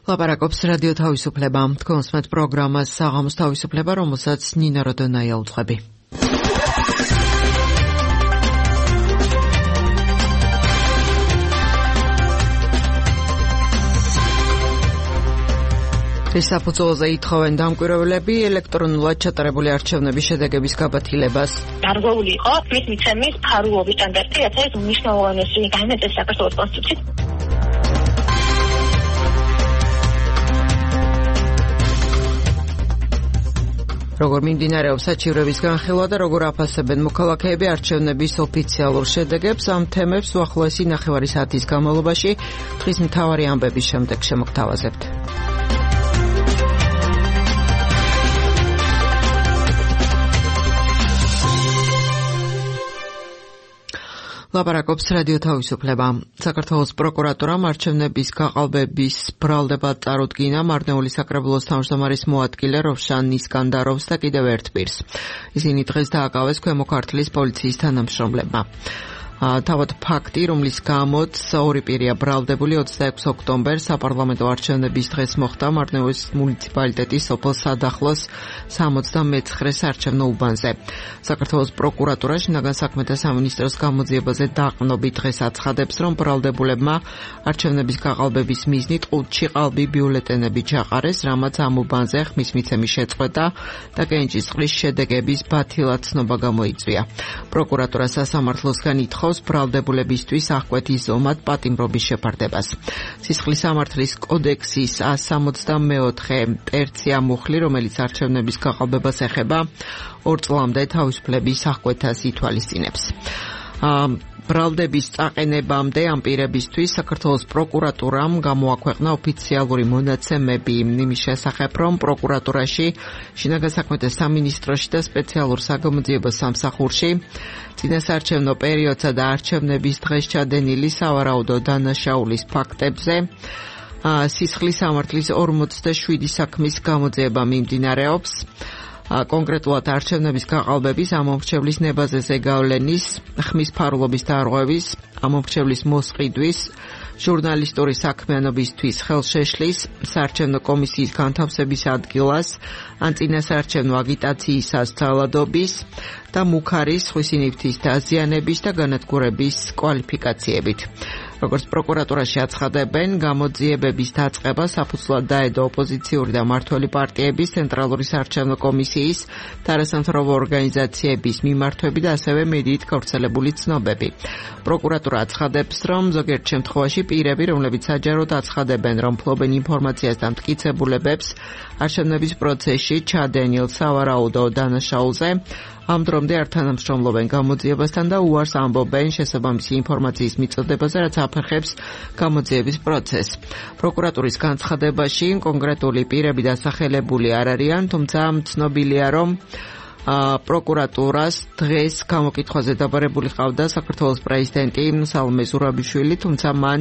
ლაპარაკობს რადიო თავისუფლება. თქვენს მეტ პროგრამას საღამოს თავისუფლება, რომელსაც ნინა როდონაია უძღვები. ეს საფუძველზე ითხოვენ დამკვირვებლები ელექტრონულად ჩატარებული არჩევნების შედეგების გაბათილებას. დარღვეული იყო მის მიცემის ფარულობის სტანდარტი, რაც არის მნიშვნელოვანესი განმეწეს საქართველოს კონსტიტუციით. როგორ მიმდინარეობს საჩივრების განხილვა და როგორ აფასებენ მოქალაქეები არჩევნების ოფიციალურ შედეგებს, ამ თემებს უახლოესი ნახევარი საათის განმავლობაში დღის მთავარი ამბების შემდეგ შემოგთავაზებთ. ლაპარაკობს რადიო თავისუფლება. საქართველოს პროკურატურამ არჩევნების გაყალბების ბრალდებად წარუდგინა მარნეული საკრებულოს თავმჯდომარის მოადგილე როვშან ისკანდაროვს და კიდევ ერთ პირს. ისინი დღეს დააკავეს ქვემო ქართლის პოლიციის თანამშრომლებმა. თავად ფაქტი, რომლის გამოც ორი პირია ბრალდებული 26 ოქტომბერს საპარლამენტო არჩევნების დღეს მოხდა მარნეულის მუნიციპალიტეტის სოფელ სადახლოს 69 საარჩევნო უბანზე. საქართველოს პროკურატურა შინაგან საქმეთა სამინისტროს გამოძიებაზე დაყრდნობით დღეს აცხადებს, რომ ბრალდებულებმა არჩევნების გაყალბების მიზნით 5 ყალბი ბიულეტენები ჩაყარეს, რამაც ამ უბანზე ხმის მიცემის შეწყვეტა და კენჭისყრის შედეგების ბათილად ცნობა გამოიწვია. პროკურატურა სასამართლოსგან ითხოვს ბრალდებულებისთვის აღკვეთის ზომად პატიმრობის შეფარდებას. სისხლის სამართლის კოდექსის 164 ტერცია მუხლი, რომელიც არჩევნების გაყალბებას ეხება, 2 წლამდე თავისუფლების აღკვეთას ითვალისწინებს. ბრალდების წაყენებამდე ამ პირებისთვის საქართველოს პროკურატურამ გამოაქვეყნა ოფიციალური მონაცემები იმის შესახებ, რომ პროკურატურაში, შინაგან საქმეთა სამინისტროში და სპეციალურ საგამოძიებო სამსახურში წინასაარჩევნო პერიოდსა და არჩევნების დღეს ჩადენილი სავარაუდო დანაშაულის ფაქტებზე სისხლის სამართლის 47 საქმის გამოძიება მიმდინარეობს. კონკრეტულად არჩევნების გაყალბების, ამომრჩევლის ნებაზე ზეგავლენის, ხმის ფარულობის დარღვევის, ამომრჩევლის მოსყიდვის, ჟურნალისტური საქმიანობისთვის ხელშეშლის, საარჩევნო კომისიის განთავსების ადგილას, ან წინასაარჩევნო აგიტაციისას ძალადობის და მუქარის, ხვისინიფთის დაზიანების და განადგურების კვალიფიკაციებით. როგორც პროკურატურაში აცხადებენ, გამოძიებების დაწყება საფუძვლად დაედო ოპოზიციური და მმართველი პარტიების, ცენტრალური საარჩევნო კომისიის და არასამთავრობო ორგანიზაციების მიმართვები და ასევე მედიით გავრცელებული ცნობები. პროკურატურა აცხადებს, რომ ზოგიერთ შემთხვევაში პირები, რომლებიც საჯაროდ აცხადებენ, რომ ფლობენ ინფორმაციას და მტკიცებულებებს არჩევნების პროცესში ჩადენილ სავარაუდო დანაშაულზე, ამ დრომდე არ თანამშრომლობენ გამოძიებასთან და უარს ამბობენ შესაბამისი ინფორმაციის მიწოდებაზე, რაც აფერხებს გამოძიების პროცესს. პროკურატურის განცხადებაში კონკრეტული პირები დასახელებული არ არიან, თუმცა ცნობილია, რომ პროკურატურას დღეს გამოკითხვაზე დაბარებული ყავდა საქართველოს პრეზიდენტი სალომე ზურაბიშვილი, თუმცა მან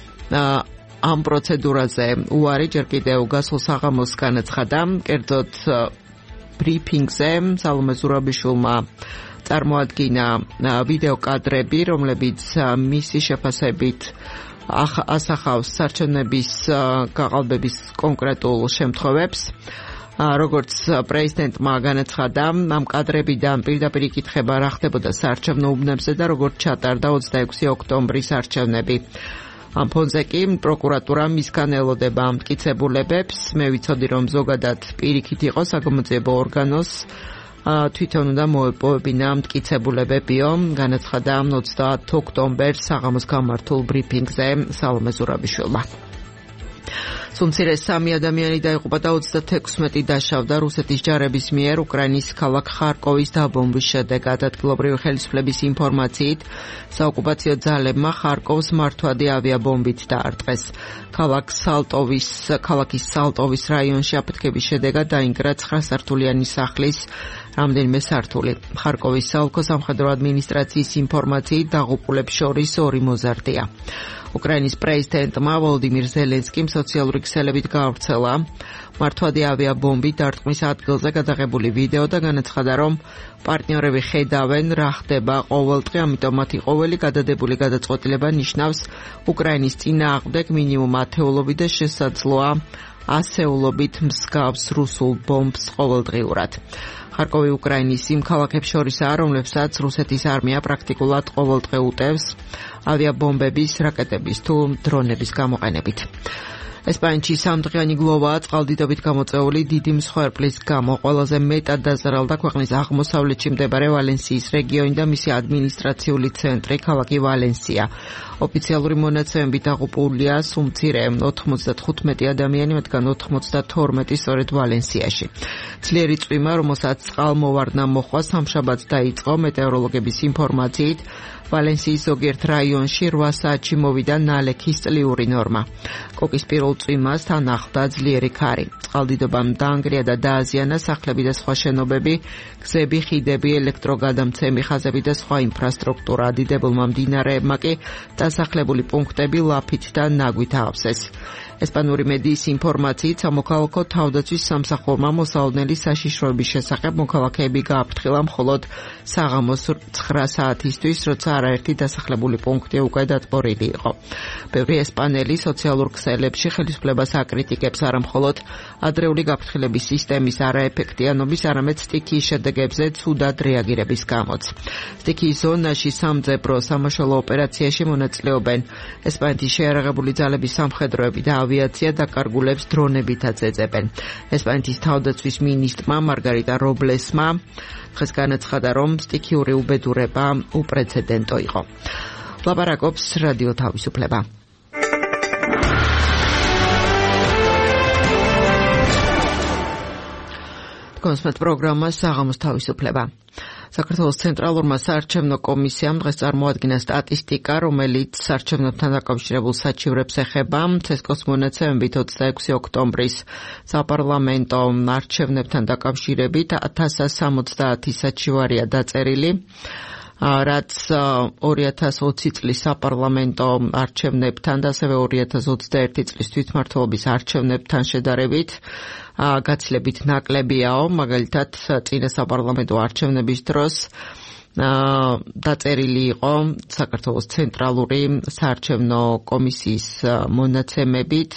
ამ პროცედურაზე უარი ჯერ კიდევ გასულ საღამოს განაცხადა. კერძოდ ბრიფინგზე სალომე ზურაბიშვილმა წარმოადგინა ვიდეო კადრები, რომლებიც მისი შეფასებით ასახავს არჩევნების გაყალბების კონკრეტულ შემთხვევებს. როგორც პრეზიდენტმა განაცხადა, ამ კადრებიდან პირდაპირ იკითხება რა ხდებოდა საარჩევნო უბნებზე და როგორც ჩატარდა 26 ოქტომბრის არჩევნები. ამ ფონზე კი პროკურატურა მისგან ელოდება მტკიცებულებებს. მე ვიცოდი, რომ ზოგადად პირიქით იყო საგამოძიებო ორგანოს თვითონ უნდა მოეპოვებინა მტკიცებულებებიო, განაცხადა 30 ოქტომბერს საღამოს გამართულ ბრიფინგზე სალომე ზურაბიშვილმა. სუმცირე 3 ადამიანი დაიღუპა და 36 დაშავდა რუსეთის ჯარების მიერ უკრაინის ქალაქ ხარკოვის დაბომბვის შედეგად. ადგილობრივი ხელისუფლების ინფორმაციით, საოკუპაციო ძალებმა ხარკოვს მართვადი ავიაბომბით დაარტყეს. ქალაქის სალტოვის რაიონში აფეთქების შედეგად დაინგრა 9 სართულიანი სახლის რამდენიმე სართული. ხარკოვის საოლქო სამხედრო ადმინისტრაციის ინფორმაციით დაღუპულებს შორის 2 მოზარდია. უკრაინის პრეზიდენტმა ვოლოდიმირ ზელენსკიმ სოციალური ქსელებით გაავრცელა მართვადი ავიაბომბით დარტყმის ადგილზე გადაღებული ვიდეო და განაცხადა, რომ პარტნიორები ხედავენ, რა ხდება ყოველდღე, ამიტომ მათი ყოველი გადადებული გადაწყვეტილება ნიშნავს უკრაინის წინააღმდეგ მინიმუმ ათეულობით და შესაძლოა ასეულობით მსგავს რუსულ ბომბს ყოველდღიურად. ხარკოვი უკრაინის იმ ქალაქებს შორისაა, რომლებსაც რუსეთის არმია პრაქტიკულად ყოველდღე უტევს ავიაბომბების, რაკეტების თუ დრონების გამოყენებით. ესპანეთში 3 დღიანი გლოვაა წყალდიდობით გამოწვეული დიდი მსხვერპლის გამო. ყველაზე მეტად დაზარალდა ქვეყნის აღმოსავლეთში მდებარე ვალენსიის რეგიონი და მისი ადმინისტრაციული ცენტრი ქალაქი ვალენსია. ოფიციალური მონაცემებით დაღუპულია სულ მცირე 95 ადამიანი, მათგან 92 სწორედ ვალენსიაში. ძლიერი წვიმა, რომელსაც წყალმოვარდნა მოჰყვა, სამშაბათს დაიწყო. მეტეოროლოგების ინფორმაციით ვალენსიის ზოგიერთ რაიონში 8 საათში მოვიდა ნალექის წლიური ნორმა. კოკის პირველ წვიმას თან ახლდა ძლიერი ქარი. წყალდიდობამ დაანგრია და დააზიანა სახლები და სხვა შენობები, გზები, ხიდები, ელექტროგადამცემი ხაზები და სხვა ინფრასტრუქტურა. დიდებულმა მდინარეებმა კი დასახლებული პუნქტები ლაფით და ნაგვით აავსეს. ესპანური მედიის ინფორმაციით სამოქალაქო თავდაცვის სამსახურმა მოსალოდნელი საშიშროების შესახებ მოქალაქეები გააფრთხილა მხოლოდ საღამოს 9 საათისთვის, როცა არაერთი დასახლებული პუნქტი უკვე დატბორილი იყო. ბევრი ესპანელი სოციალურ ქსელებში ხელისუფლებას აკრიტიკებს არა მხოლოდ ადრეული გაფრთხილების სისტემის არაეფექტიანობის, არამედ სტიქიის შედეგებზე ცუდად რეაგირების გამოც. სტიქიის ზონაში სამძებრო სამაშველო ოპერაციაში მონაწილეობენ ესპანეთის შეიარაღებული ძალების სამხედროები და ავიაცია დაკარგულებს დრონებითაც ეძებენ. ესპანეთის თავდაცვის მინისტრმა მარგარიტა რობლესმა დღეს განაცხადა, რომ სტიქიური უბედურება უპრეცედენტო იყო. ლაპარაკობს რადიო თავისუფლება. კონსმეთ პროგრამა საღამოს თავისუფლება. საქართველოს ცენტრალურმა საარჩევნო კომისიამ დღეს წარმოადგინა სტატისტიკა, რომელიც საარჩევნოებთან დაკავშირებულ საჩივრებს ეხება. ცესკოს მონაცემებით 26 ოქტომბრის საპარლამენტო არჩევნებთან დაკავშირებით 1070 საჩივარია დაწერილი, რაც 2020 წლის საპარლამენტო არჩევნებთან და ასევე 2021 წლის თვითმმართველობის არჩევნებთან შედარებით გაცილებით ნაკლებიაო. მაგალითად, წინა საპარლამენტო არჩევნების დროს დაწერილი იყო საქართველოს ცენტრალური საარჩევნო კომისიის მონაცემებით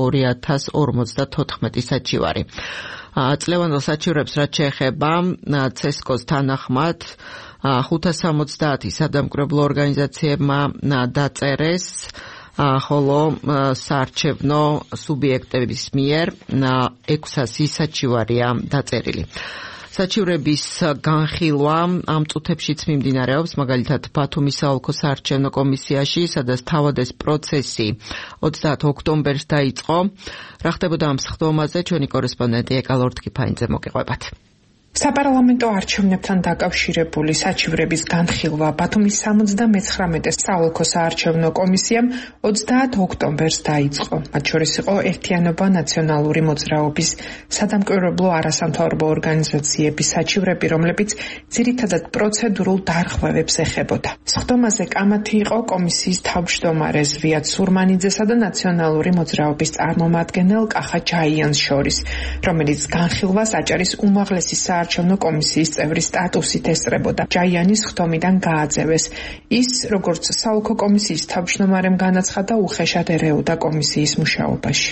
2054 საჩივარი. წლევანდელ საჩივრებს რაც შეეხება ცესკოს თანახმად 570 სადამკვირვებლო ორგანიზაციებმა დაწერეს, ხოლო საარჩევნო სუბიექტების მიერ 600 საჩივარია დაწერილი. საჩივრების განხილვა ამ წუთებშიც მიმდინარეობს, მაგალითად ბათუმის საოლქო საარჩევნო კომისიაში, სადაც თავადეს პროცესი 30 ოქტომბერს დაიწყო. რა ხდებოდა ამ სხდომაზე, ჩვენი კორესპონდენტი ეკალორდ კიფაინძე მოგიყვებათ. საპარლამენტო არჩევნებთან დაკავშირებული საჩივრების განხილვა ბათუმის 79 საოლქო საარჩევნო კომისიამ 30 ოქტომბერს დაიწყო. მათ შორის იყო ერთიანობა ნაციონალური მოძრაობის სადამკვირვებლო არასამთავრობო ორგანიზაციების საჩივრები, რომლებიც ძირითადად პროცედურულ დარღვევებს ეხებოდა. სხდომაზე კამათი იყო კომისიის თავმჯდომარე ზვიად სურმანიძესა და ნაციონალური მოძრაობის წარმომადგენელ კახა ჯაიანს შორის, რომელიც განხილვას აჭარის უმაღლესი საარჩევნო კომისიის წევრის სტატუსით ესწრებოდა. ჯაიანის სხდომიდან გააძევეს. ის, როგორც საოლქო კომისიის თავმჯდომარემ განაცხადა, უხეშად ერეოდა კომისიის მუშაობაში.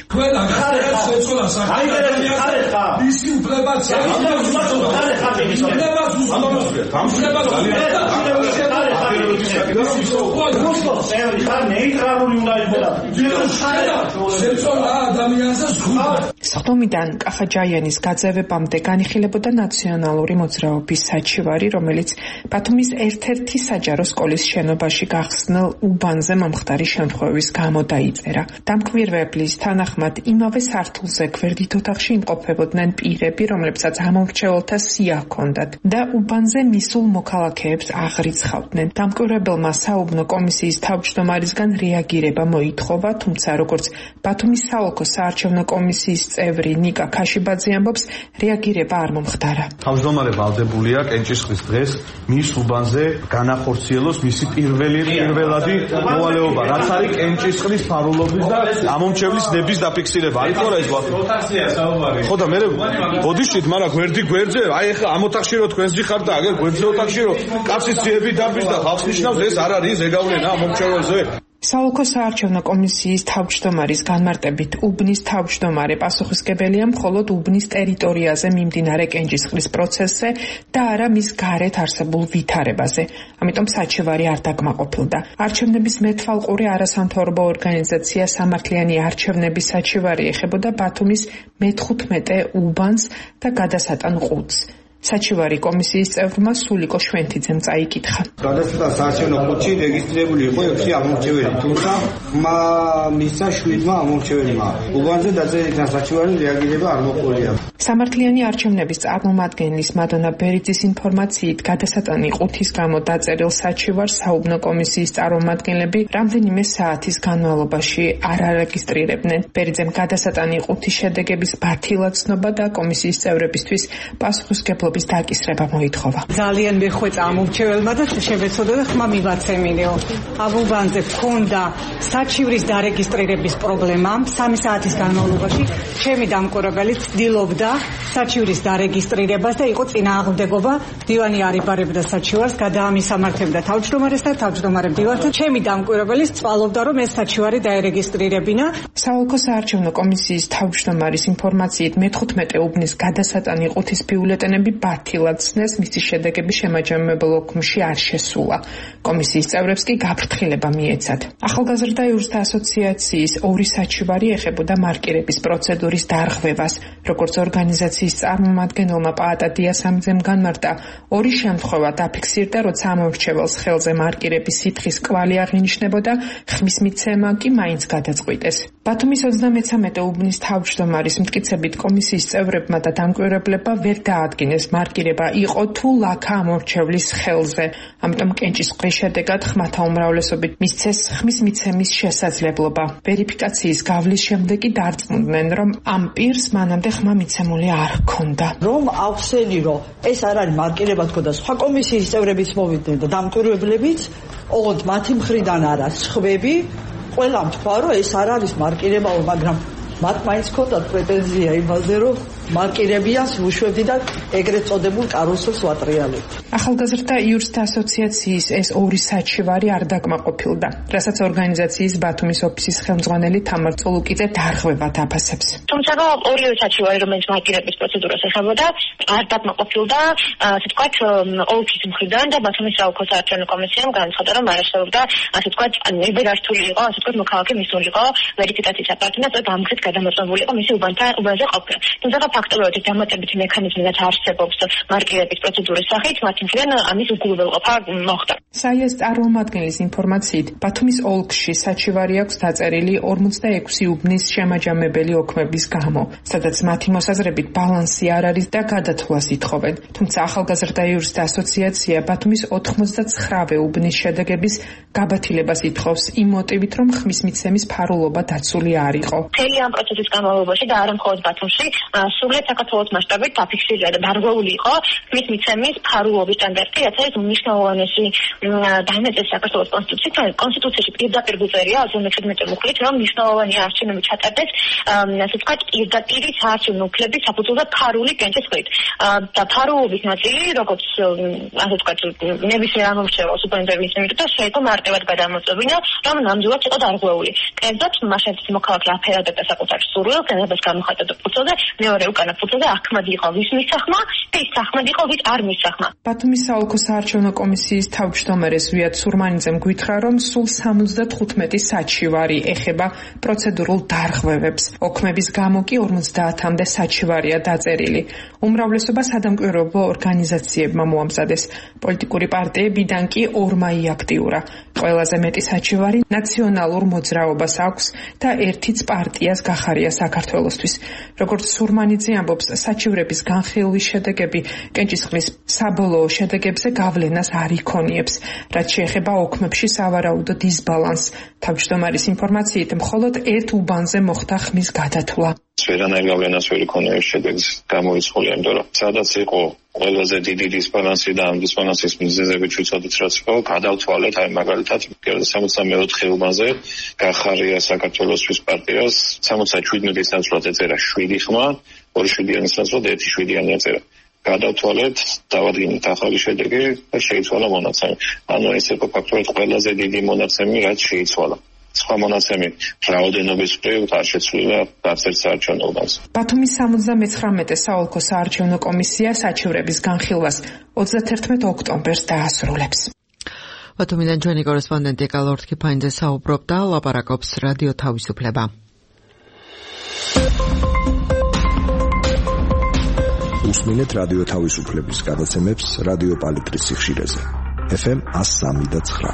სხდომიდან კახა ჯაიანის გაძევებამდე განიხილებოდა ნაციონალური მოძრაობის საჩივარი, რომელიც ბათუმის ერთ-ერთი საჯარო სკოლის შენობაში გახსნილ უბანზე მომხდარი შემთხვევის გამო დაიწერა. დამკვირვებლის თანახმად იმავე სართულზე გვერდით ოთახში იმყოფებოდნენ პირები, რომლებსაც ამომრჩეველთა სია ჰქონდათ და უბანზე მისულ მოქალაქეებს აღრიცხავდნენ. დამკვირვებელმა საუბნო კომისიის თავმჯდომარისგან რეაგირება მოითხოვა, თუმცა როგორც ბათუმის საოლქო საარჩევნო კომისიის წევრი ნიკა ქაშიბაძე ამბობს, რეაგირება არ მომხდარა. თავმჯდომარე ვალდებულია კენჭისყრის დღეს მის უბანზე განახორციელოს მისი პირველადი მოვალეობა, რაც არის კენჭისყრის ფარულობის და ამომრჩევლის ნების დაფიქსირება. არის ხო რა ეს როტაცია საუბარი. ხო და მე ბოდიშით, მაგრამ გვერდზე, აი ეხლა ამ ოთახში რო თქვენს ჯიხარ და აგერ გვერდზე ოთახში რო კაცის ძიები დაბის და ხალხს ნიშნავს, ეს არ არის ზეგავლენა ამომრჩეველზე. საოლქო საარჩევნო კომისიის თავმჯდომარის განმარტებით უბნის თავმჯდომარე პასუხისმგებელია მხოლოდ უბნის ტერიტორიაზე მიმდინარე კენჭისყრის პროცესზე და არა მის გარეთ არსებულ ვითარებაზე. ამიტომ საჩივარი არ დაკმაყოფილდა. არჩევნების მეთვალყური არასამთავრობო ორგანიზაცია სამართლიანი არჩევნების საჩივარი ეხებოდა ბათუმის მე-15 უბანს და გადასატან ყუთს. საჩივარი კომისიის წევრმა სულიკო შვენთიძემ წაიკითხა. გადასტან საარჩევნო ყუთში რეგისტრირებული იყო 6 ამომრჩეველი, თუმცა მისცა 7-მა ამომრჩეველმა. უბანზე დაწერილთან საჩივარი რეაგირება არ მოყოლია. სამართლიანი არჩევნების წარმომადგენლის მადონა ბერიძის ინფორმაციით, გადასატანი ყუთის გამო დაწერილ საჩივარს საუბნო კომისიის წარმომადგენლები რამდენიმე საათის განმავლობაში არ არეგისტრირებდნენ. ბერიძემ გადასატანი ყუთის შედეგების ბათილად ცნობა და კომისიის წევრებისთვის პასუხისმგებლობა დაკისრება მოითხოვა. ძალიან მეხვეწა ამომრჩეველმა და შევეცოდა და ხმა მივაცემინეო. აბუბანზე ჰქონდა საჩივრის დარეგისტრირების პრობლემა. 3 საათის განმავლობაში ჩემი დამკვირვებელი ცდილობდა საჩივრის დარეგისტრირებას და იყო წინააღმდეგობა. დივანი არ იბარებდა საჩივარს, გადაამისამართებდა თავმჯდომარეს და თავმჯდომარე დივანთან. ჩემი დამკვირვებელი ცვალობდა, რომ ეს საჩივარი დაერეგისტრირებინა. საოლქო საარჩევნო კომისიის თავმჯდომარის ინფორმაციით მე-15 უბნის გადასატანი ყუთის ბიულეტენები ბათილად ცნეს, მისი შედეგები შემაჯამებელ ოქმში არ შესულა. კომისიის წევრებს კი გაფრთხილება მიეცათ. ახალგაზრდა იურისტთა ასოციაციის ორი საჩივარი ეხებოდა მარკირების პროცედურის დარღვევას. როგორც ორგანიზაციის წარმომადგენელმა პაატა დიასამიძემ განმარტა, ორი შემთხვევა დაფიქსირდა, როცა ამომრჩეველს ხელზე მარკირების სითხის კვალი აღინიშნებოდა, ხმის მიცემა კი მაინც გადაწყვიტეს. ბათუმის 33 უბნის თავმჯდომარის მტკიცებით კომისიის წევრებმა და დამკვირვებლებმა ვერ დაადგინეს მარკირება იყო თუ ლაქა ამორჩევლის ხელზე. ამიტომ კენჭისყრის შედეგად ხმათა უმრავლესობით მისცეს ხმის მიცემის შესაძლებლობა. ვერიფიკაციის გავლის შემდეგ კი დარწმუნდნენ, რომ ამ პირს მანამდე ხმა მიცემული არ ჰქონდა. რომ ავხსენი, რომ ეს არ არის მარკირება თქო და სხვა კომისიის წევრებიც მოვიდნენ და დამკვირვებლებიც, ოღონდ მათი მხრიდან არა სხვები, ყველა თქვა, რომ ეს არ არის მარკირებაო, მაგრამ მათ მაინც ჰქონდათ პრეტენზია იმაზე, რომ მარკირებიანს უშვებდი და ეგრეთ წოდებულ კარუსელს ვატრიალებთ. ახალგაზრდა იურისტთა ასოციაციის ეს ორი საჩივარი არ დაკმაყოფილდა, რასაც ორგანიზაციის ბათუმის ოფისის ხელმძღვანელი თამარ წოლუკიძე დარღვევა დაფასებს. თუმცა ორივე საჩივარი, რომელიც მარკირების პროცედურას ეხებოდა, არ დაკმაყოფილდა, ასე ვთქვათ, ოლქის მხრიდან და ბათუმის საოლქო საარჩევნო კომისიამ განაცხადა, რომ არ არსებობდა, ასე ვთქვათ, ნებერართული იყო, ასე ვთქვათ, მოქალაქე მისულიყო ვერიფიკაციის აპარატი და ამგზით გადამოწმებული იყო მისი უბანზე ყოფნა. თუმცა ფაქტობრივად დამატებითი მექანიზმი რაც არსებობს მარკირების პროცედურის სახით, მათი მხრიდან ამის უგულუებელყოფა მოხდა. საიას წარმომადგენლის ინფორმაციით, ბათუმის ოლქში საჩივარი აქვს დაწერილი 46 უბნის შემაჯამებელი ოქმების გამო, სადაც მათი მოსაზრებით ბალანსი არ არის და გადათვლას ითხოვენ. თუმცა ახალგაზრდა იურისტთა ასოციაცია ბათუმის 99 უბნის შედეგების გაბათილებას ითხოვს იმ მოტივით, რომ ხმის მიცემის ფარულობა დაცული არ იყო. მთელი ამ პროცესის განმავლობაში და არა მხოლოდ ბათუმში, სრულად საქართველოს მასშტაბით დაფიქსირდა და დარღვეული იყო ხმის მიცემის ფარულობის სტანდარტი, რაც არის უმნიშვნელოვანესი დაინაწილეს საქართველოს კონსტიტუციაში პირდაპირ გუწერია 17 მუხლით, რომ მნიშვნელოვანი არჩევნები ჩატარდეს, ასე ვთქვათ, პირდაპირ საარჩევნო უფლების საფუძველზე ფარული კენჭისყრით. და ფარულობის ნაწილი, როგორც ასე ვთქვათ, ნებისმიერ ამომრჩეველს უპირატესობის მიღება შეეძლო მარტივად გადამოწმებინა, რომ ნამდვილად იყო დარღვეული. კერძოდ, მაშინ მოქალაქე აფერადებდა საკუთარ სურვილს, განაცხადა გამოხატა ფუძეზე, მეორე უკანა ფუძეზე ახმად იყო ვის მისახმა და ის ახმად იყო ვის არ მისახმა. ბათუმის საოლქო საარჩევნო კომისიის თავმჯდომარე ზვიად სურმანიძემ გითხრა, რომ სულ 75 საჩივარი ეხება პროცედურულ დარღვევებს. ოქმების გამო კი 50-მდე საჩივარია დაწერილი. უმრავლესობა სადამკვირვებლო ორგანიზაციებმა მოამზადეს. პოლიტიკური პარტიებიდან კი 2-მა იაქტიურა. ყველაზე მეტი საჩივარი ნაციონალურ მოძრაობას აქვს და ერთიც პარტიას გახარია საქართველოსთვის. როგორც სურმანიძე ამბობს, საჩივრების განხილვის შედეგები კენჭისყრის საბოლოო შედეგებზე გავლენას არ იქონიებს, რაც შეეხება ოქმებში სავარაუდო დისბალანსს. თავმჯდომარის ინფორმაციით, მხოლოდ ერთ უბანზე მოხდა ხმის გადათვლა. ვერანაირ გავლენას ვერ იქონია შედეგს გამოიცხული, იმიტომ რომ სადაც იყო ყველაზე დიდი დისბალანსი და ამ დისბალანსის მიზეზებით ვიცოდით რაც იყო, გადავთვალეთ, აი მაგალითად 64 უბანზე გახარია საქართველოსთვის პარტიას 67-ის ნაცვლად ეწერა 7 ხმა, 2-7-იანის ნაცვლად 1-7-იანი ეწერა. გადავთვალეთ, დავადგინეთ ახალი შედეგი და შეიცვალა მონაცემი. ანუ ეს იყო ფაქტობრივად ყველაზე დიდი მონაცემი, რაც შეიცვალა. სხვა მონაცემი რაოდენობის მხრივ არ შეცვლილა არცერთ საარჩევნო უბანს. ბათუმის 79 საოლქო საარჩევნო კომისია საჩივრების განხილვას 31 ოქტომბერს დაასრულებს. ბათუმიდან ჩვენი კორესპონდენტი კალორთ ქიფაინძე საუბრობდა, ლაპარაკობს რადიო თავისუფლება. უსმინეთ რადიო თავისუფლების გადაცემებს რადიო პალიტრის სიხშირეზე. FM 103.9.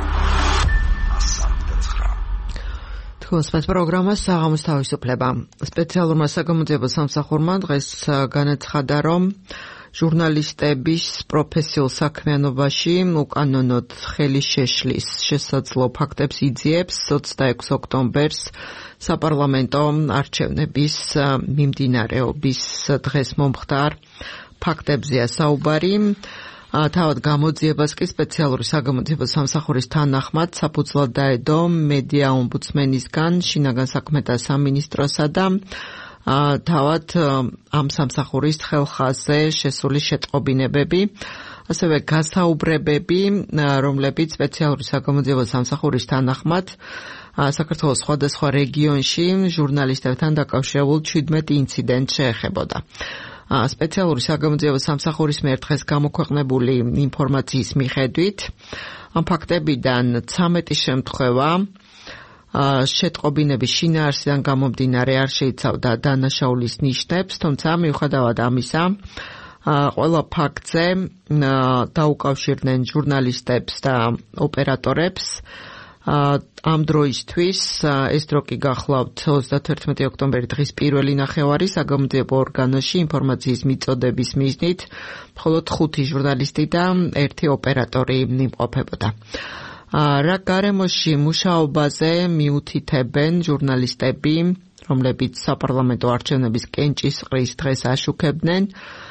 თქოსმეთ პროგრამას საღამოს თავისუფლება. სპეციალურმა საგამოძიებო სამსახურმა დღეს განაცხადა, რომ ჟურნალისტების პროფესიულ საქმიანობაში უკანონოდ ხელი შეშლის შესაძლო ფაქტებს იძიებს 26 ოქტომბერს საპარლამენტო არჩევნების მიმდინარეობის დღეს მომხდარ ფაქტებზეა საუბარი. თავად გამოძიებას კი სპეციალური საგამოძიებო სამსახურის თანახმად საფუძვლად დაედო მედია ომბუდსმენისგან, შინაგან საქმეთა სამინისტროსა და თავად ამ სამსახურის ხელხაზე შესული შეტყობინებები, ასევე გასაუბრებები, რომლებიც სპეციალური საგამოძიებო სამსახურის თანახმად საქართველოს სხვადასხვა რეგიონში ჟურნალისტებთან დაკავშირებულ 17 ინციდენტს შეეხებოდა. სპეციალური საგამოძიებო სამსახურის მიერ დღეს გამოქვეყნებული ინფორმაციის მიხედვით ამ ფაქტებიდან 13 შემთხვევა შეტყობინების შინაარსიდან გამომდინარე არ შეიცავდა დანაშაულის ნიშნებს, თუმცა მიუხედავად ამისა ყველა ფაქტზე დაუკავშირდნენ ჟურნალისტებს და ოპერატორებს. ამ დროისთვის ეს დრო კი გახლავთ 31 ოქტომბერი დღის პირველი ნახევარი საგამოძიებო ორგანოში ინფორმაციის მიწოდების მიზნით მხოლოდ 5 ჟურნალისტი და 1 ოპერატორი იმყოფებოდა. რა გარემოში მუშაობაზე მიუთითებენ ჟურნალისტები, რომლებიც საპარლამენტო არჩევნების კენჭისყრის დღეს აშუქებდნენ,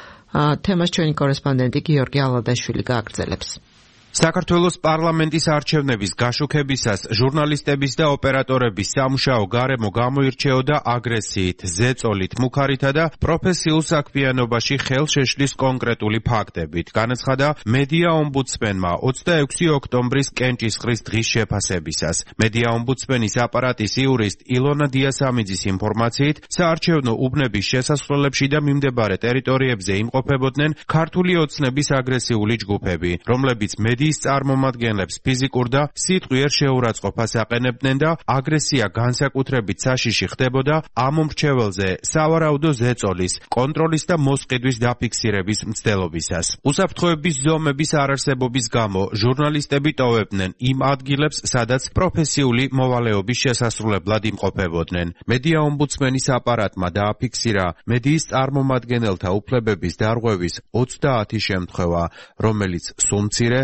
თემას ჩვენი კორესპონდენტი გიორგი ალადაშვილი გააგრძელებს. საქართველოს პარლამენტის არჩევნების გაშუქებისას ჟურნალისტების და ოპერატორების სამუშაო გარემო გამოირჩეოდა აგრესიით, ზეწოლით, მუქარითა და პროფესიულ საქმიანობაში ხელშეშლის კონკრეტული ფაქტებით. განაცხადა მედია ომბუდსმენმა 26 ოქტომბრის კენჭისყრის დღის შეფასებისას. მედია ომბუდსმენის აპარატის იურისტ ილონა დიასამიძის ინფორმაციით, საარჩევნო უბნების შესასვლელებში და მიმდებარე ტერიტორიებზე იმყოფებოდნენ ქართული ოცნების აგრესიული ჯგუფები, რომლებიც მედიის წარმომადგენლებს ფიზიკურ და სიტყვიერ შეურაცხყოფას აყენებდნენ და აგრესია განსაკუთრებით საშიში ხდებოდა ამ მომრჩეველზე სავარაუდო ზეწოლის, კონტროლის და მოსყიდვის დაფიქსირების მცდელობისას. უსაფრთხოების ზომების არარსებობის გამო ჟურნალისტები ტოვებდნენ იმ ადგილებს, სადაც პროფესიული მოვალეობის შესასრულებლად იმყოფებოდნენ. მედია ომბუდსმენის აპარატმა დააფიქსირა მედიის წარმომადგენელთა უფლებების დარღვევის 30 შემთხვევა, რომელიც სულ მცირე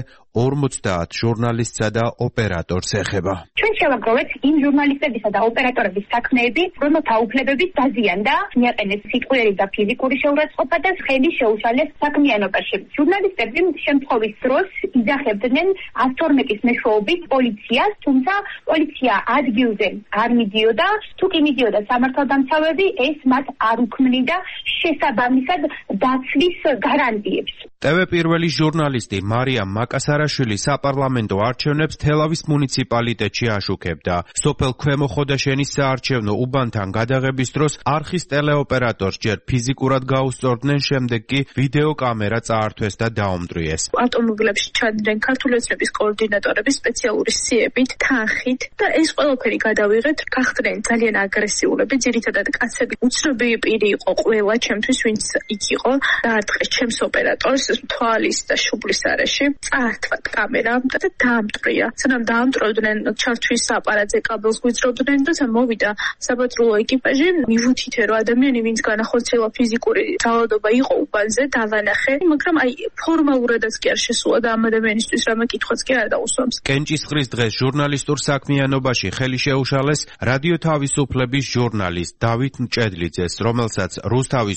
50 ჟურნალისტსა და ოპერატორს ეხება. ჩვენ შევაგროვეთ იმ ჟურნალისტებისა და ოპერატორების საქმეები, რომელთა უფლებების დაზიანდა, მიაყენეს სიტყვიერი და ფიზიკური შეურაცხყოფა და ხელი შეუშალეს საქმიანობაში. ჟურნალისტები შემთხვევის დროს იძახებდნენ 112-ის მეშვეობით პოლიციას, თუმცა პოლიცია ადგილზე არ მიდიოდა, თუ კი მიდიოდა სამართალდამცავები, ეს მათ არ უქმნიდა შესაბამისად დაცვის გარანტიებს. TV პირველი ჟურნალისტი მარიამ მაკასარაშვილი საპარლამენტო არჩევნებს თელავის მუნიციპალიტეტში აშუქებდა. სოფელ ქვემო ხოდაშენის საარჩევნო უბანთან გადაღების დროს არხის ტელეოპერატორს ჯერ ფიზიკურად გაუსწორდნენ, შემდეგ კი ვიდეო კამერა წაართვეს და დაუმდრიეს. ავტომობილებში ჩადდნენ ქართული ოცნების კოორდინატორები სპეციალური სიებით, თანხით და ეს ყველაფერი გადავიღეთ. გახდნენ ძალიან აგრესიულები, ძირითადად კაცები. უცნობი პირი იყო ყველა ჩემთვის, ვინც იქ იყო, დაარტყეს ჩემს ოპერატორს, მოწეს თვალის და შუბლის არეში, წაართვა კამერა და დაამტვრია. სანამ დაამტვრევდნენ ჩართვის აპარატზე კაბელს გვიძრობდნენ და მოვიდა საპატრულო ეკიპაჟი, მივუთითე რომ ადამიანი ვინც განახორციელა ფიზიკური ძალადობა იყო უბანზე, დავანახე, მაგრამ ფორმალურადაც კი არ შესულა და ამ ადამიანისთვის რამე კითხვაც კი არ დაუსვამს. კენჭისყრის დღეს ჟურნალისტურ საქმიანობაში ხელი შეუშალეს რადიო თავისუფლების ჟურნალისტ დავით მჭედლიძეს, რომელსაც რუსთავის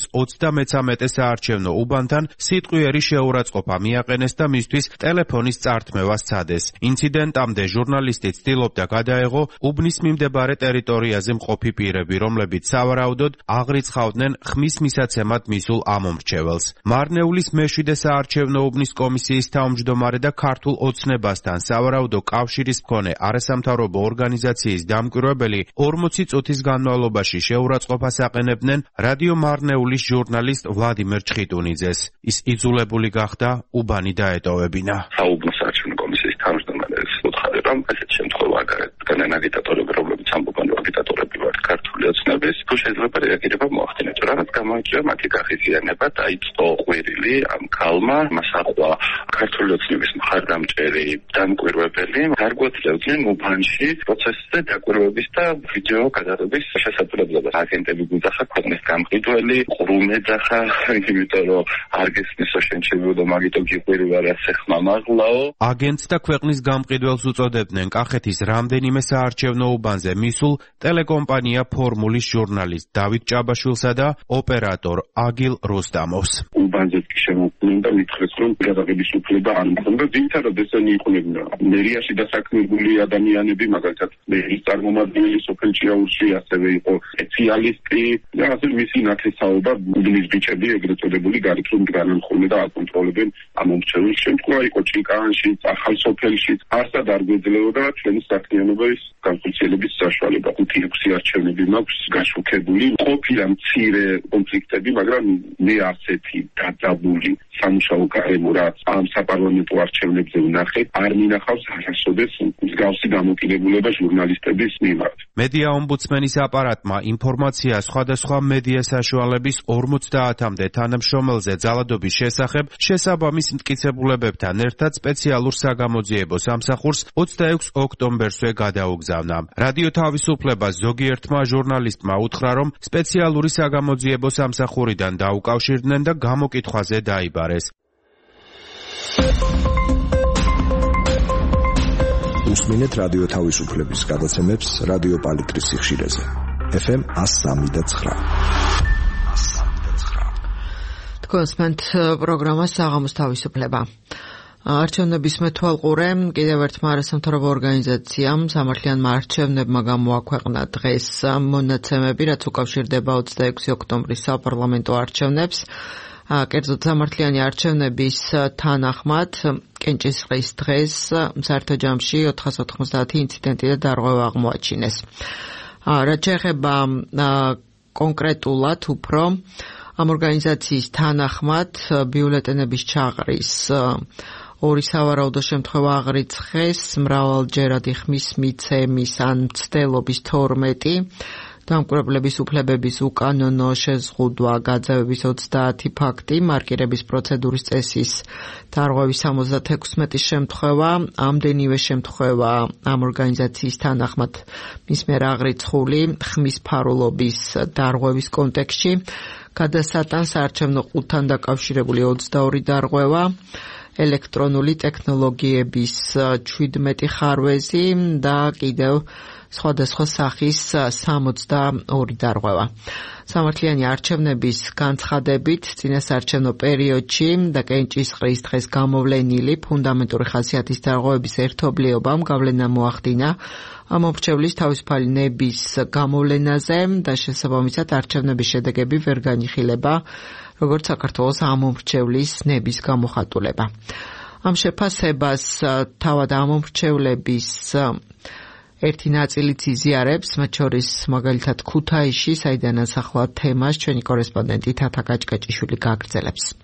33 საარჩევნო უბანთან სიტყვიერი შეურაცხყოფა მიაყენეს და მისთვის ტელეფონის წართმევა სცადეს. ინციდენტამდე ჟურნალისტი ცდილობდა გადაეღო უბნის მიმდებარე ტერიტორიაზე მყოფი პირები, რომლებიც სავარაუდოდ აღრიცხავდნენ ხმის მისაცემად მისულ ამომრჩეველს. მარნეულის მე-7 საარჩევნო უბნის კომისიის თავმჯდომარე და ქართულ ოცნებასთან სავარაუდო კავშირის მქონე არასამთავრობო ორგანიზაციის დამკვირვებელი 40 წუთის განმავლობაში შეურაცხყოფას აყენებდნენ რადიო მარნეულის ჟურნალისტ ვლადიმერ ჩხიტუნიძეს. ის იძულებული გახდა უბანი დაეტოვებინა. საუბნო საარჩევნო კომისიის თავმჯდომარეს უთხარი, რომ ასეთ შემთხვევა განან აგიტატორები, რომლებიც ამბობენ, რომ აგიტატორები ვართ ქართული ოცნების, თუ შეიძლება რეაგირება მოახდინეთ, რამაც გამოიწვია მათი გაღიზიანება, დაიწყო ყვირილი ამ ქალმა, მას ახლდა ქართული ოცნების მხარდამჭერი დამკვირვებელი, გარკვეულებდნენ უბანში პროცესზე დაკვირვების და ვიდეო გადაღების შესაძლებლობას. აგენტები გვიძახა ქვეყნის გამყიდველი, ყრუმ ეძახა, იმიტომ რომ არ გესმისო შენ შევიდო მაგიტო გიყვირი ვარ ასე ხმამაღლაო. აგენტს და ქვეყნის გამყიდველს უწოდებდნენ კახეთის რამდენიმე საარჩევნო უბანზე მისულ ტელეკომპანია ფორმულის ჟურნალისტ დავით ჭაბაშვილსა და ოპერატორ აგილ როსტამოვს. უბანზე შემოყვნენ და მითხრეს, რომ გადაღების უფლება არ მქონდა. ძირითადად ესენი იყვნენ მერიაში დასაქმებული ადამიანები, მაგალითად მერის წარმომადგენელი სოფელ ჭიაურში, ასევე იყო სპეციალისტი და ასე მისი ნათესაობა უბნის ბიჭები, ეგრეთ წოდებული გარეთ რომ განანხულე და აკონტროლებენ ამომრჩეველს. შემთხვევა იყო ჭიკაანში, ახალ სოფელში, არსად არ გვეძლეოდა ჩვენი საქმიანობის განხორციელების საშუალება. 5-6 არჩევნები მაქვს გაშუქებული. ყოფილა მცირე კონფლიქტები, მაგრამ მე ასეთი დაძაბული სამუშაო გარემო, რაც ამ საპარლამენტო არჩევნებზე ვნახე, არ მინახავს არასოდეს მსგავსი დამოკიდებულება ჟურნალისტების მიმართ. მედია ომბუდსმენის აპარატმა ინფორმაცია სხვადასხვა მედია საშუალების 50-მდე თანამშრომელზე ძალადობის შესახებ შესაბამის მტკიცებულებებთან ერთად სპეციალურ საგამოძიებო სამსახურს 26 ოქტომბერსვე გადაუგზავნა. რადიო თავისუფლებას ზოგიერთმა ჟურნალისტმა უთხრა, რომ სპეციალური საგამოძიებო სამსახურიდან დაუკავშირდნენ და გამოკითხვაზე დაიბარეს. უსმინეთ რადიო თავისუფლების გადაცემებს რადიო პალიტრის სიხშირეზე. FM 103.9. თქვენსმენთ პროგრამას საღამოს თავისუფლება. არჩევნების მეთვალყურე კიდევ ერთმა არასამთავრობო ორგანიზაციამ სამართლიანმა არჩევნებმა გამოაქვეყნა დღეს მონაცემები, რაც უკავშირდება 26 ოქტომბრის საპარლამენტო არჩევნებს. კერძოდ სამართლიანი არჩევნების თანახმად კენჭისყრის დღეს საერთო ჯამში 490 ინციდენტი და დარღვევა აღმოაჩინეს. რაც შეეხება კონკრეტულად უფრო ამ ორგანიზაციის თანახმად ბიულეტენების ჩაყრის ორი სავარაუდო შემთხვევა აღრიცხეს, მრავალჯერადი ხმის მიცემის ან მცდელობის 12, დამკვირვებლების უფლებების უკანონო შეზღუდვა, გაძევების 30 ფაქტი, მარკირების პროცედურის წესის დარღვევის 76 შემთხვევა, ამდენივე შემთხვევა ამ ორგანიზაციის თანახმად მის მიერ აღრიცხული ხმის ფარულობის დარღვევის კონტექსტში, გადასატან საარჩევნო ყუთთან დაკავშირებული 22 დარღვევა, ელექტრონული ტექნოლოგიების 17 ხარვეზი და კიდევ სხვადასხვა სახის 62 დარღვევა. სამართლიანი არჩევნების განცხადებით წინასაარჩევნო პერიოდში და კენჭისყრის დღეს გამოვლენილი ფუნდამენტური ხასიათის დარღვევების ერთობლიობამ გავლენა მოახდინა ამომრჩევლის თავისუფალი ნების გამოვლენაზე და შესაბამისად არჩევნების შედეგები ვერ განიხილება როგორც საქართველოს ამომრჩევლის ნების გამოხატულება. ამ შეფასებას თავად ამომრჩევლების ერთი ნაწილიც იზიარებს, მათ შორის მაგალითად ქუთაისში, საიდანაც ახლა თემას ჩვენი კორესპონდენტი თათა გაჭკაჭიშვილი გააგრძელებს.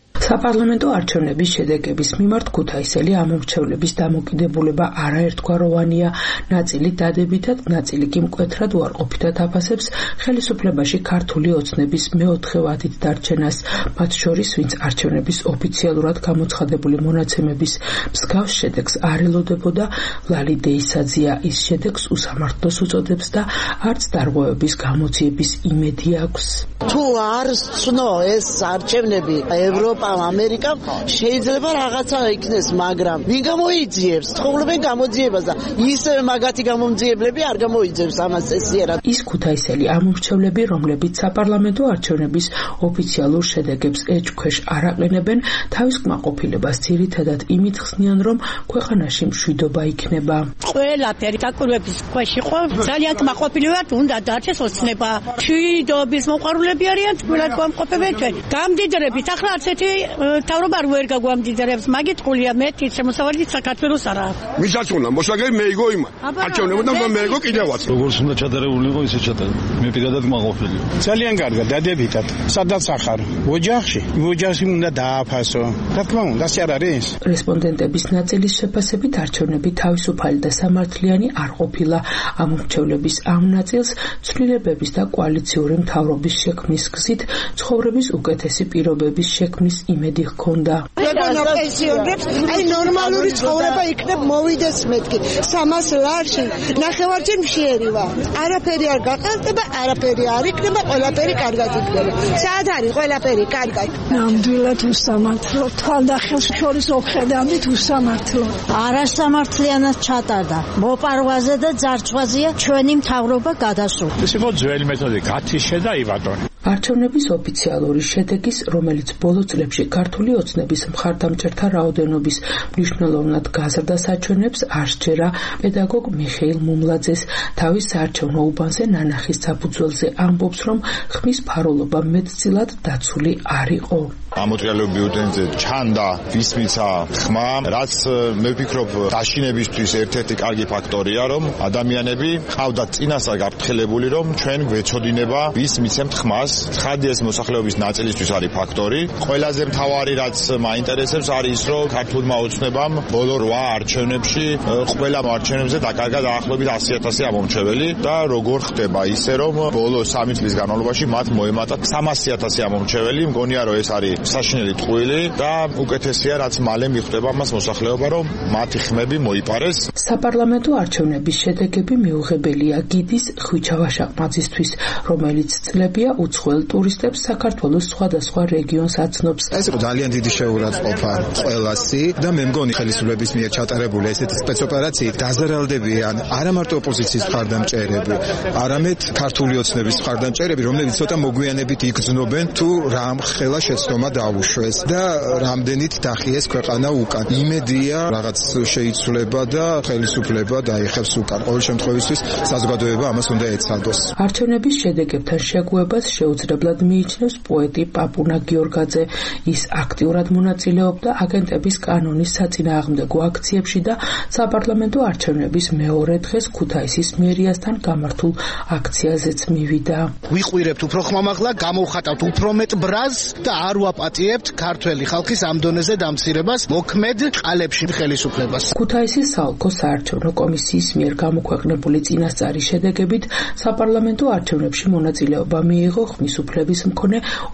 საპარლამენტო არჩევნების შედეგების მიმართ ქუთაისელი ამომრჩევლების დამოკიდებულება არაერთგვაროვანია, ნაწილი დადებითად, ნაწილი კი მკვეთრად უარყოფითად აფასებს ხელისუფლებაში ქართული ოცნების მეოთხე ვადით დარჩენას, მათ შორის ვინც არჩევნების ოფიციალურად გამოცხადებული მონაცემების მსგავს შედეგს არ ელოდებოდა, ლალი დეისაძია ის შედეგს უსამართლოს უწოდებს და არც დარღვევების გამოძიების იმედი აქვს. თუ არ ცნო ეს არჩევნები ევროპამ, ამერიკამ, შეიძლება რაღაცა იქნეს, მაგრამ ვინ გამოიძიებს? ცხოვრობენ გამოძიებას და ისევ მაგათი გამომძიებლები არ გამოიძიებს ამას ესიერად. ის ქუთაისელი ამომრჩევლები, რომლებიც საპარლამენტო არჩევნების ოფიციალურ შედეგებს ეჭქვეშ არ აყენებენ, თავის კმაყოფილებას ძირითადად იმით ხსნიან, რომ ქვეყანაში მშვიდობა იქნება. ყველაფერი დაკვირვების ქვეშ იყო, ძალიან კმაყოფილი ვართ, უნდა დარჩეს ოცნება. მშვიდობის მოყვარულები არიან, თქმულად გვამყოფებენ ჩვენ. გამდიდრებით, ახლა არც ერთი თავრობა ვერ გაგვამდიდრებს, მაგით ყულია მეტი შემოსავალი საქართველოს არა. ვისაც უნდა მოსაგები მეიგო იმან. არჩევნებოდა მეიგო კიდევაც. როგორც უნდა ჩატარებული იყო, ისე ჩატარდა. მე პირადად მაყოფილია. ძალიან კარგად დადებითად. სადაც ახარ? ოჯახში. ოჯახში უნდა დააფასო. რა თქმა უნდა, ასე არ არის? რესპონდენტების ნაწილის შეფასებით არჩევნები თავისუფალი და სამართლიანი არ ყოფილა. ამომრჩევლების ამ ნაწილს ცვლილებების და კოალიციური მთავრობის შექმნის გზით ცხოვრების უკეთესი პირობების შექმნის იმედი ჰქონდა. მეგონა პენსიონერებს აი ნორმალური ცხოვრება იქნებ მოვიდეს მეთქი 300 ლარში ნახევარჯერ მშიერი ვარ. არაფერი არ გაყალბება, არაფერი არ იქნება, ყველაფერი კარგად იქნება. საათ არის ყველაფერი კარგად. ნამდვილად უსამართლო, თვალ და ხელს შორის ოქხედავით უსამართლო. არასამართლიანად ჩატარდა. მოპარვაზე და ძარცვაზეა ჩვენი მთავრობა გადასული. ეს იყო ძველი მეთოდი, გათიშე და იბატონე. არჩევნების ოფიციალური შედეგის, რომელიც ბოლო წლებში ქართული ოცნების მხარდამჭერთა რაოდენობის მნიშვნელოვნად გაზრდა საჩვენებს, არ სჯერა პედაგოგ მიხეილ მუმლაძეს. თავის საარჩევნო უბანზე ნანახის საფუძველზე ამბობს, რომ ხმის ფარულობა მეტწილად დაცული არ იყო. ამოტრიალების ბიულეტენზე ჩანდა ვისმიცა ხმა, რაც მე ვფიქრობ დაშინებისთვის ერთ-ერთი კარგი ფაქტორია, რომ ადამიანები ყავდათ წინასწარ გაფრთხილებული, რომ ჩვენ გვეცოდინება ვის მიცემთ ხმას. ცხადია ეს მოსახლეობის ნაწილისთვის არის ფაქტორი. ყველაზე მთავარი რაც მაინტერესებს არის ის, რომ ქართულმა ოცნებამ ბოლო 8 არჩევნებში ყველა არჩევნებზე დაკარგა დაახლოებით 100,000 ამომრჩეველი და როგორ ხდება ისე, რომ ბოლო 3 წლის განმავლობაში მათ მოემატა 300,000 ამომრჩეველი. მგონია რომ ეს არის საშინელი ტყუილი და უკეთესია რაც მალე მიხვდება მას მოსახლეობა, რომ მათი ხმები მოიპარეს. საპარლამენტო არჩევნების შედეგები მიუღებელია გიდის ხვიჩა-ვაშაყმაძისთვის, რომელიც წლებია უცხოელ ტურისტებს საქართველოს სხვადასხვა რეგიონს აცნობს. ეს იყო ძალიან დიდი შეურაცხყოფა ყველასი და მე მგონი ხელისუფლების მიერ ჩატარებული ესეთი სპეცოპერაციით დაზარალდებიან არა მარტო ოპოზიციის მხარდამჭერები, არამედ ქართული ოცნების მხარდამჭერები, რომლებიც ცოტა მოგვიანებით იგრძნობენ თუ რამ ხელა შეცდომა დაუშვეს და რამდენით დახიეს ქვეყანა უკან. იმედია რაღაც შეიცვლება და ხელისუფლება დაიხევს უკან. ყოველ შემთხვევაში საზოგადოება ამას უნდა ეცადოს. არჩევნების შედეგებთან შეგუებას შეუძლებლად მიიჩნევს პოეტი პაპუნა გიორგაძე. ის აქტიურად მონაწილეობდა აგენტების კანონის საწინააღმდეგო აქციებში და საპარლამენტო არჩევნების მეორე დღეს ქუთაისის მერიასთან გამართულ აქციაზეც მივიდა. ვიყვირებთ უფრო ხმამაღლა, გამოვხატავთ უფრო მეტ ბრაზს და არ ვაპატიებთ ქართველი ხალხის ამ დონეზე დამცირებას, მოქმედ ყალებში ხელისუფლებას. ქუთაისის საოლქო საარჩევნო კომისიის მიერ გამოქვეყნებული წინასწარი შედეგებით საპარლამენტო არჩევნებში მონაწილეობა მიიღო ხმის უფლების მქონე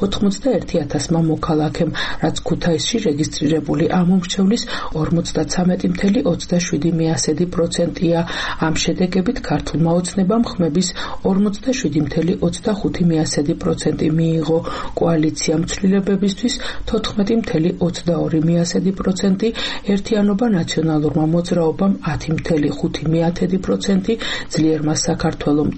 81,000-მა მოქალაქემ, რაც ქუთაისში რეგისტრირებული ამომრჩევლის 53,27%-ია. ამ შედეგებით ქართულმა ოცნებამ ხმების 47,25% მიიღო. კოალიციამ ცვლილებებისთვის 14,22%, ერთიანობა ნაციონალურმა მოძრაობამ 10,5%, ძლიერმა საქართველომ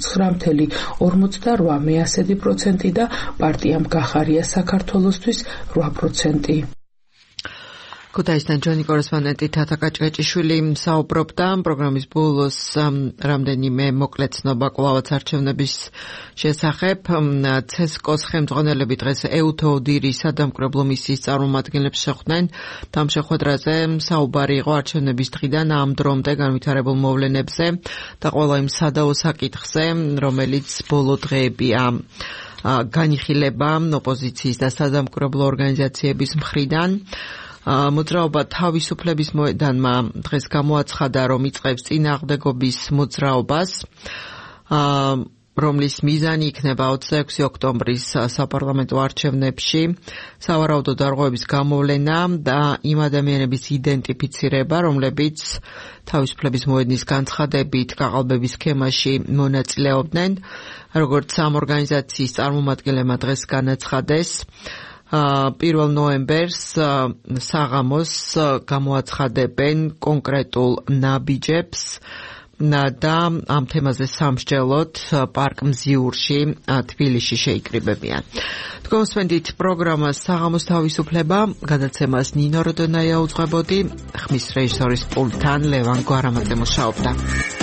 9,48% და პარტიამ გახარია საქართველოსთვის 8%. ქუთაისთან ჩვენი კორესპონდენტი თათა კაჭკაჭიშვილი საუბრობდა. პროგრამის ბოლოს რამდენიმე მოკლეცნობა კვლავაც არჩევნების შესახებ. ცესკოს ხელმძღვანელები დღეს ეუთოოდირის სადამკვირვებლო მისიის წარმომადგენლებს შეხვდნენ. ამ შეხვედრაზე საუბარი იყო არჩევნების დღიდან ამ დრომდე განვითარებულ მოვლენებზე და ყველა იმ სადაო საკითხზე, რომელიც ბოლო დღეებია. განიხილება ოპოზიციის და სადამკვირვებლო ორგანიზაციების მხრიდან. მოძრაობა თავისუფლების მოედანმა დღეს გამოაცხადა, რომ იწყებს წინააღმდეგობის მოძრაობას, რომლის მიზანი იქნება 26 ოქტომბრის საპარლამენტო არჩევნებში სავარაუდო დარღვევების გამოვლენა და იმ ადამიანების იდენტიფიცირება, რომლებიც თავისუფლების მოედნის განცხადებით გაყალბების სქემაში მონაწილეობდნენ. როგორც ამ ორგანიზაციის წარმომადგენლებმა დღეს განაცხადეს, 1 ნოემბერს საღამოს გამოაცხადებენ კონკრეტულ ნაბიჯებს და ამ თემაზე სამსჯელოდ პარკ მზიურში თბილისში შეიკრიბებიან. თქვენ მოსმენთ პროგრამას საღამოს თავისუფლება, გადაცემას ნინო როდონაია უძღვებოდი, ხმის რეჟისორის პულტთან ლევან გვარამაძე მუშაობდა.